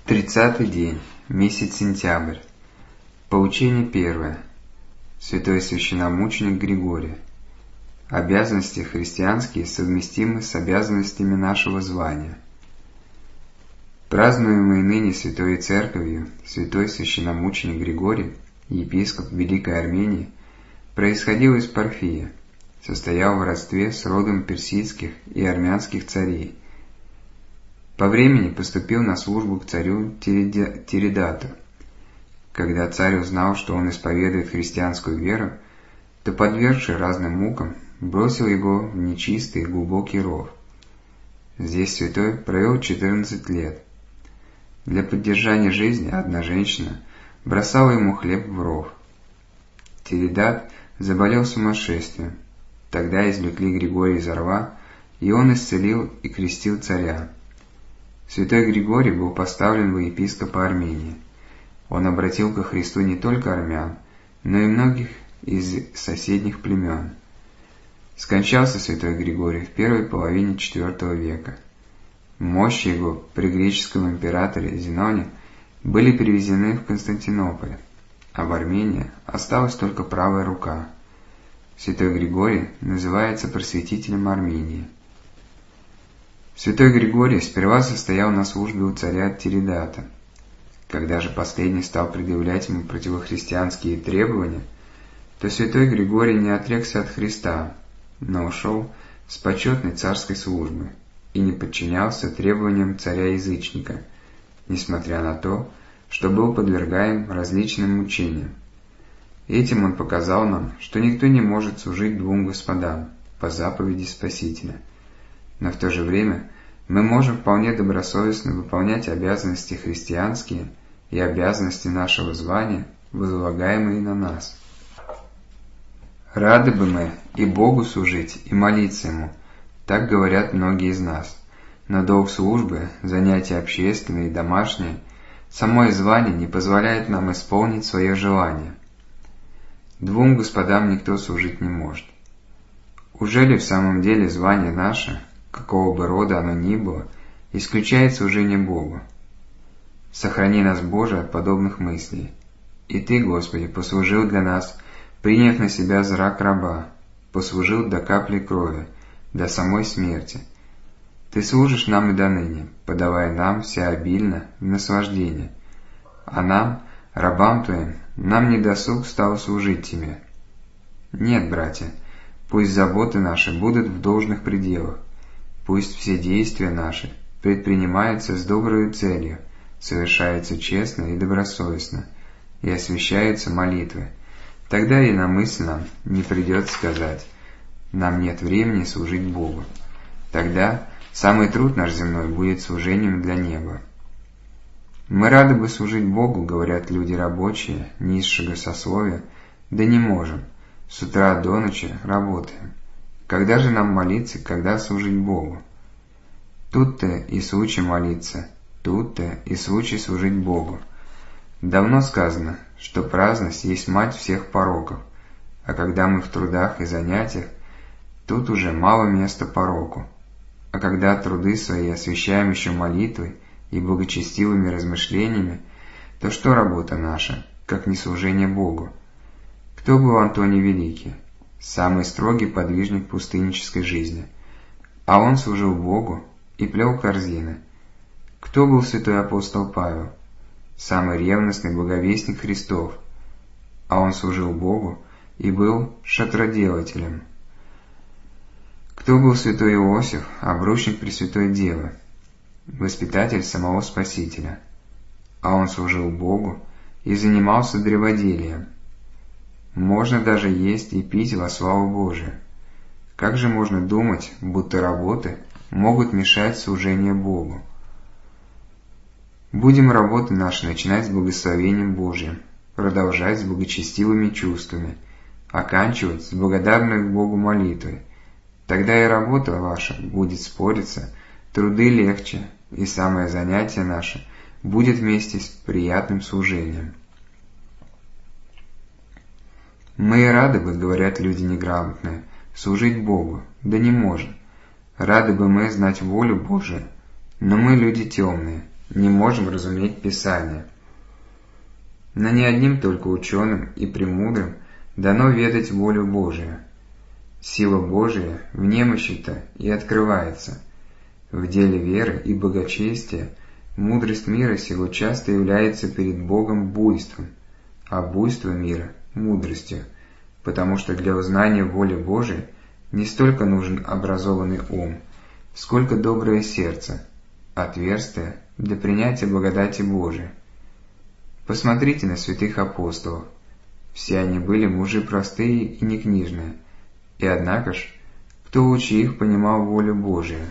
30-й день, месяц сентябрь. Поучение первое. Святой священномученик Григорий. Обязанности христианские совместимы с обязанностями нашего звания. Празднуемый ныне Святой Церковью святой священномученик Григорий, епископ Великой Армении, происходил из Парфия, состоял в родстве с родом персидских и армянских царей. По времени поступил на службу к царю Тиридату. Когда царь узнал, что он исповедует христианскую веру, то, подвергший разным мукам, бросил его в нечистый глубокий ров. Здесь святой провел 14 лет. Для поддержания жизни одна женщина бросала ему хлеб в ров. Тиридат заболел сумасшествием. Тогда извлекли Григория из рва, и он исцелил и крестил царя. Святой Григорий был поставлен во епископа Армении. Он обратил ко Христу не только армян, но и многих из соседних племен. Скончался святой Григорий в первой половине IV века. Мощи его при греческом императоре Зеноне были перевезены в Константинополь, а в Армении осталась только правая рука. Святой Григорий называется просветителем Армении. Святой Григорий сперва состоял на службе у царя Тиридата. Когда же последний стал предъявлять ему противохристианские требования, то святой Григорий не отрекся от Христа, но ушел с почетной царской службы и не подчинялся требованиям царя-язычника, несмотря на то, что был подвергаем различным мучениям. Этим он показал нам, что никто не может служить двум господам по заповеди Спасителя. Но в то же время мы можем вполне добросовестно выполнять обязанности христианские и обязанности нашего звания, возлагаемые на нас. Рады бы мы и Богу служить, и молиться Ему, так говорят многие из нас, но долг службы, занятия общественные и домашние, самое звание не позволяет нам исполнить свое желание. Двум господам никто служить не может. Ужели в самом деле звание наше, какого бы рода оно ни было, исключает служение Богу? Сохрани нас, Боже, от подобных мыслей. И Ты, Господи, послужил для нас, приняв на себя зрак раба, послужил до капли крови, до самой смерти. Ты служишь нам и доныне, подавая нам всеобильно в наслаждение. А нам, рабам Твоим, нам недосуг стал служить Тебе. Нет, братья, пусть заботы наши будут в должных пределах, пусть все действия наши предпринимаются с доброй целью, совершаются честно и добросовестно, и освящаются молитвы. Тогда и на мысль нам не придет сказать: нам нет времени служить Богу. Тогда самый труд наш земной будет служением для неба. Мы рады бы служить Богу, говорят люди рабочие, низшего сословия, да не можем. С утра до ночи работаем. Когда же нам молиться, когда служить Богу? Тут-то и случай молиться, тут-то и случай служить Богу. Давно сказано, что праздность есть мать всех пороков, а когда мы в трудах и занятиях, тут уже мало места пороку. А когда труды свои освящаем еще молитвой и благочестивыми размышлениями, то что работа наша, как не служение Богу? Кто был Антоний Великий? Самый строгий подвижник пустыннической жизни, а он служил Богу и плел корзины. Кто был святой апостол Павел? Самый ревностный благовестник Христов, а он служил Богу и был шатроделателем. Кто был святой Иосиф, обручник Пресвятой Девы, воспитатель самого Спасителя, а он служил Богу и занимался древоделием. Можно даже есть и пить во славу Божию. Как же можно думать, будто работы могут мешать служению Богу? Будем работы наши начинать с благословением Божиим, продолжать с благочестивыми чувствами, оканчивать с благодарной Богу молитвой. Тогда и работа ваша будет спориться, труды легче, и самое занятие наше будет вместе с приятным служением. Мы и рады бы, говорят люди неграмотные, служить Богу, да не можем. Рады бы мы знать волю Божию, но мы люди темные, не можем разуметь Писание. Но не одним только ученым и премудрым дано ведать волю Божию. Сила Божия в немощи-то и открывается. В деле веры и богочестия мудрость мира сего часто является перед Богом буйством, а буйство мира – мудростью, потому что для узнания воли Божией не столько нужен образованный ум, сколько доброе сердце, отверстие для принятия благодати Божией. Посмотрите на святых апостолов. Все они были мужи простые и некнижные, и однако ж, кто лучше их понимал волю Божию?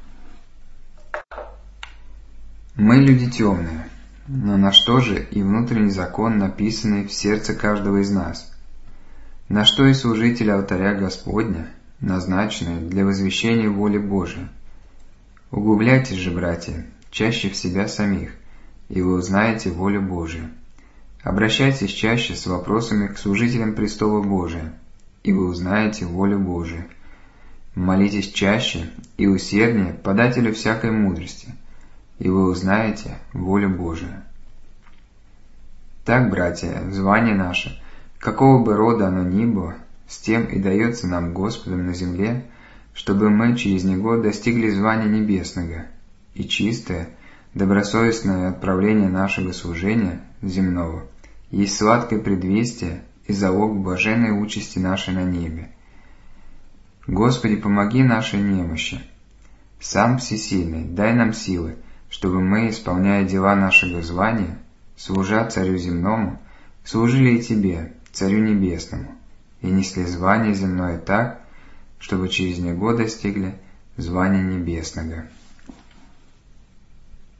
Мы люди темные, но на что же и внутренний закон, написанный в сердце каждого из нас? На что и служители алтаря Господня, назначенные для возвещения воли Божией? Углубляйтесь же, братья, чаще в себя самих, и вы узнаете волю Божию. Обращайтесь чаще с вопросами к служителям престола Божия, и вы узнаете волю Божию. Молитесь чаще и усерднее подателю всякой мудрости, и вы узнаете волю Божию. Так, братья, звание наше, какого бы рода оно ни было, с тем и дается нам Господом на земле, чтобы мы через него достигли звания небесного, и чистое, добросовестное отправление нашего служения земного есть сладкое предвестие и залог блаженной участи нашей на небе. Господи, помоги нашей немощи. Сам Всесильный, дай нам силы, чтобы мы, исполняя дела нашего звания, служа Царю земному, служили и Тебе, Царю небесному, и несли звание земное так, чтобы через него достигли звания небесного.